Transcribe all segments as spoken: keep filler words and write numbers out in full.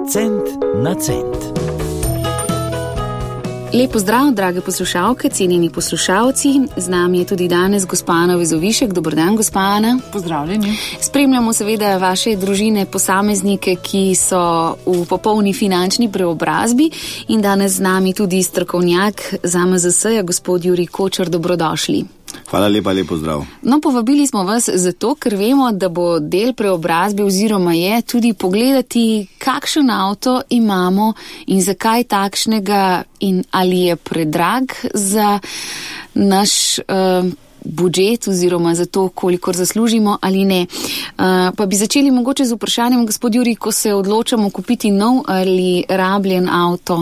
Cent na cent. Lep pozdrav, drage poslušalke, cenjeni poslušalci. Z nami je tudi danes gospa Ana Vezovišek. Dober dan, gospa Ana. Pozdravljeni. Spremljamo seveda vaše družine, posameznike, ki so v popolni finančni preobrazbi, in danes z nami tudi strokovnjak z A M Z S-ja, gospod Jurij Kočar. Dobrodošli. Hvala lepa, lep pozdrav. No, povabili smo vas zato, ker vemo, da bo del preobrazbe oziroma je tudi pogledati, kakšen avto imamo in zakaj takšnega in ali je predrag za naš uh, budžet oziroma za to, kolikor zaslužimo ali ne. Uh, pa bi začeli mogoče z vprašanjem, gospod Jurij, ko se odločamo kupiti nov ali rabljen avto.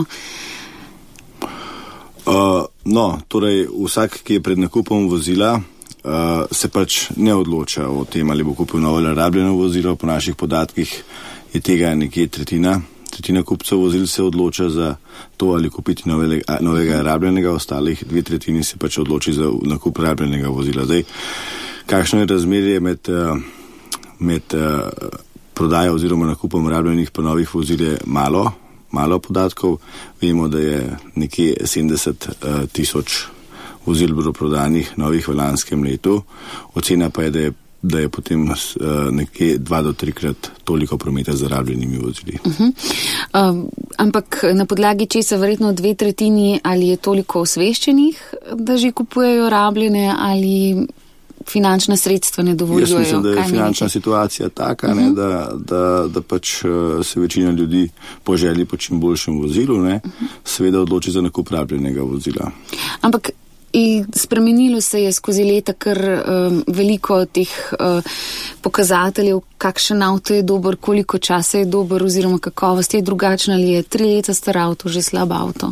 Uh, no, torej vsak, ki je pred nakupom vozila, uh, se pač ne odloča o tem, ali bo kupil novo ali rabljeno vozilo. Po naših podatkih je tega nekje tretjina. Tretjina kupcev vozil se odloča za to, ali kupiti novele, novega rabljenega, ostalih dve tretjini se pač odloči za nakup rabljenega vozila. Zdaj, kakšno je razmerje med, uh, med uh, prodajo oziroma nakupom rabljenih pa novih vozil je malo. Malo podatkov. Vemo, da je nekje sedemdeset tisoč vozil bilo prodanih novih v lanskem letu. Ocena pa je, da je, da je potem uh, nekje dva do trikrat toliko prometa z rabljenimi vozili. Uh-huh. Um, ampak na podlagi česa verjetno dve tretjini, ali je toliko osveščenih, da že kupujejo rabljene, ali finančna sredstva ne dovoljujejo? Jaz mislim, da je finančna situacija taka, uh-huh. ne, da, da, da pač se večina ljudi po želji po čim boljšem vozilu, ne, uh-huh. seveda odloči za nakup rabljenega vozila. Ampak spremenilo se je skozi leta kar um, veliko teh uh, pokazateljev, kakšen avto je dober, koliko časa je dober oziroma kakovost je drugačna, ali je tri leta star avto že slab avto.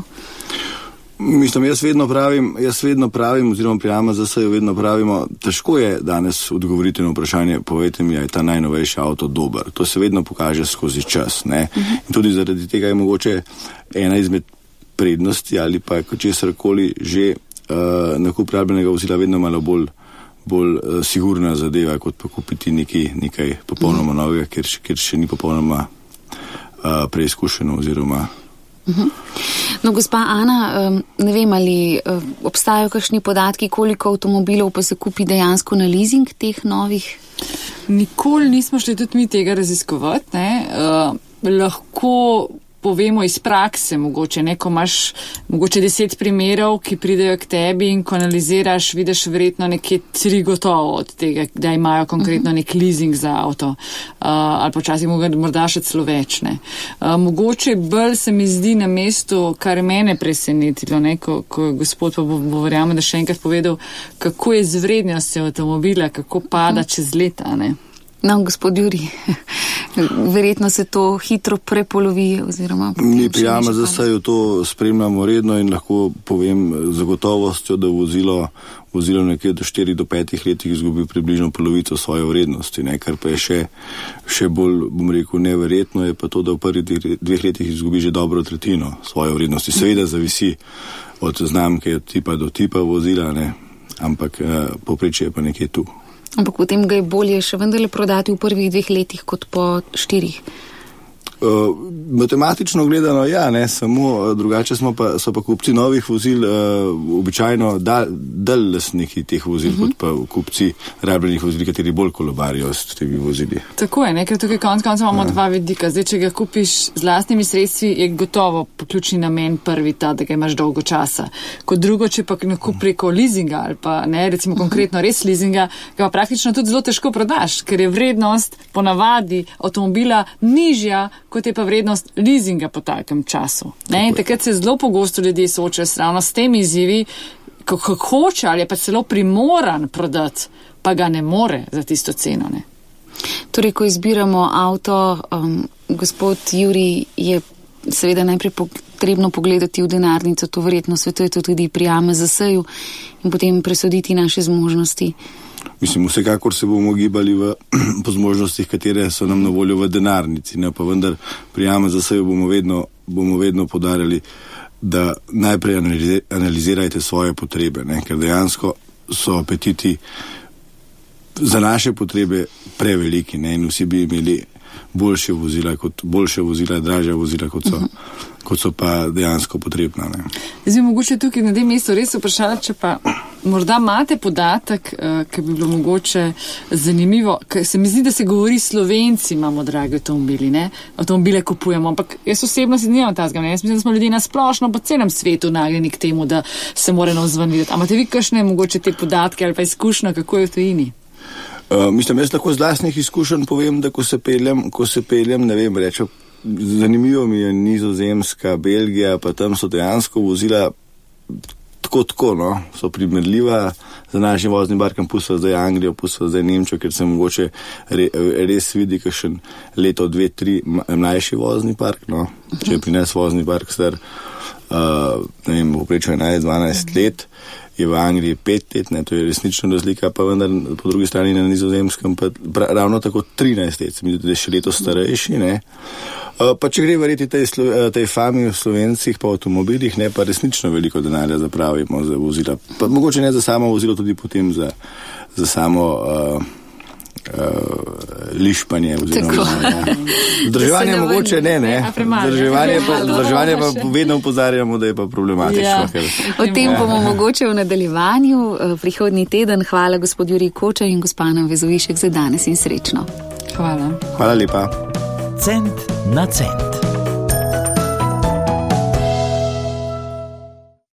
Mislim, jaz vedno pravim, jaz vedno pravim, oziroma pri A M Z S-ju vedno pravimo, težko je danes odgovoriti na vprašanje, povejte mi, je ta najnovejši avto dober. To se vedno pokaže skozi čas, ne. Uh-huh. In tudi zaradi tega je mogoče ena izmed prednosti ali pa česarkoli že uh, nakup rabljenega vozila vedno malo bolj, bolj uh, sigurna zadeva, kot pa kupiti nekaj, nekaj popolnoma uh-huh. novega, ker, ker še ni popolnoma uh, preizkušeno oziroma. Uh-huh. No, gospa Ana, ne vem, ali obstajajo kakšni podatki, koliko avtomobilov pa se kupi dejansko na leasing teh novih? Nikoli nismo šli tudi mi tega raziskovati, ne. Uh, lahko povemo iz prakse, mogoče, ne, ko imaš mogoče deset primerov, ki pridejo k tebi in ko analiziraš, vidiš verjetno nekje tri gotovo od tega, da imajo konkretno nek leasing za avto, uh, ali počasih morda še celo več, ne. Uh, mogoče bolj se mi zdi na mestu, kar mene presenetilo, ne, ko, ko gospod pa bo, bo verjamem, da še enkrat povedal, kako je z vrednostjo avtomobila, kako pada čez leta, ne. No, gospod Jurij, verjetno se to hitro prepolovi oziroma... Mi pri A M Z S-ju to spremljamo redno in lahko povem z gotovostjo, da vozilo, vozilo nekje do štirih do petih letih izgubi približno polovico svoje vrednosti, ne, kar pa je še, še bolj, bom rekel, neverjetno je pa to, da v prvih dveh letih izgubi že dobro tretjino svoje vrednosti. Seveda zavisi od znamke, od tipa do tipa vozila, ne, ampak eh, povprečje je pa nekje tu. Ampak potem ga je bolje še vendarle prodati v prvih dveh letih kot po štirih. Uh, matematično gledano, ja, ne, samo drugače smo pa, so pa kupci novih vozil uh, običajno dal, dal lastniki teh vozil, uh-huh. kot pa kupci rabljenih vozil, kateri bolj kolobarijo s temi vozili. Tako je, ne, ker tukaj konc konca imamo ja. dva vidika. Zdaj, če ga kupiš z lastnimi sredstvi, je gotovo ključni namen prvi ta, da ga imaš dolgo časa. Kot drugo, če pa nakup preko leasinga ali pa ne, recimo konkretno res leasinga, ga pa praktično tudi zelo težko prodaš, ker je vrednost ponavadi avtomobila nižja, kot je pa vrednost leasinga po takem času. Ne? In takrat se zelo pogosto ljudje soočajo ravno s temi izzivi, kako hoče ali je pa celo primoran prodati, pa ga ne more za tisto ceno. Ne? Torej, ko izbiramo avto, um, gospod Jurij, je seveda najprej potrebno pogledati v denarnico, to verjetno svetujete tudi pri A M Z S-ju in potem presoditi naše zmožnosti. Mislim, vsekakor se bomo gibali v, po zmožnostih, katere so nam na voljo v denarnici, ne, pa vendar pri A M Z S-ju bomo vedno, bomo vedno podarjali, da najprej analizirajte svoje potrebe, ne, ker dejansko so apetiti za naše potrebe preveliki, ne, in vsi bi imeli boljše vozila, kot, boljše vozila, dražja vozila, kot so, uh -huh. kot so pa dejansko potrebna. Ne. Zdaj, mogoče tukaj na tem mestu res vprašala, če pa morda imate podatek, uh, ki bi bilo mogoče zanimivo, ker se mi zdi, da se govori Slovenci imamo drage avtomobili, ne, avtomobile kupujemo, ampak jaz osebno si nimam tazga, ne, jaz mislim, da smo ljudje na splošno po celem svetu nagnjeni k temu, da se mora navzvaniti. Amate vi kakšne mogoče te podatke ali pa izkušnje, kako je v tujini? Uh, mislim, jaz lahko z lastnih izkušenj povem, da ko se peljem, ko se peljem, ne vem, rečem, zanimivo mi je Nizozemska, Belgija, pa tam so dejansko vozila tako, tako, no, so primerljiva za našim voznim parkom, pustila zdaj Anglijo, pustila zdaj Nemčijo, ker se mogoče re, res vidi kakšen leto, dve, tri mlajši vozni park, no, če je pri nas vozni park star, uh, ne vem, poprečo enajst dvanajst let, je v Angliji pet let, ne, to je resnično razlika, pa vendar po drugi strani na Nizozemskem pa ravno tako trinajst let, se mi tudi še leto starejši, ne. Uh, pa če gre verjeti tej, tej fami v Slovencih pa v avtomobilih, ne, pa resnično veliko denarja zapravimo za vozila, pa mogoče ne za samo vozilo, tudi potem za, za samo uh, uh, lišpanje oziroma ja. Zdrževanje mogoče ne, ne. Zdrževanje pa, zdrževanje pa vedno upozarjamo, da je pa problematično. Ja. Ker... O tem bomo mogoče v nadaljevanju prihodnji teden. Hvala gospod Jurij Kočar in gospa Ana Vezovišek za danes in srečno. Hvala. Hvala lepa. Cent na cent.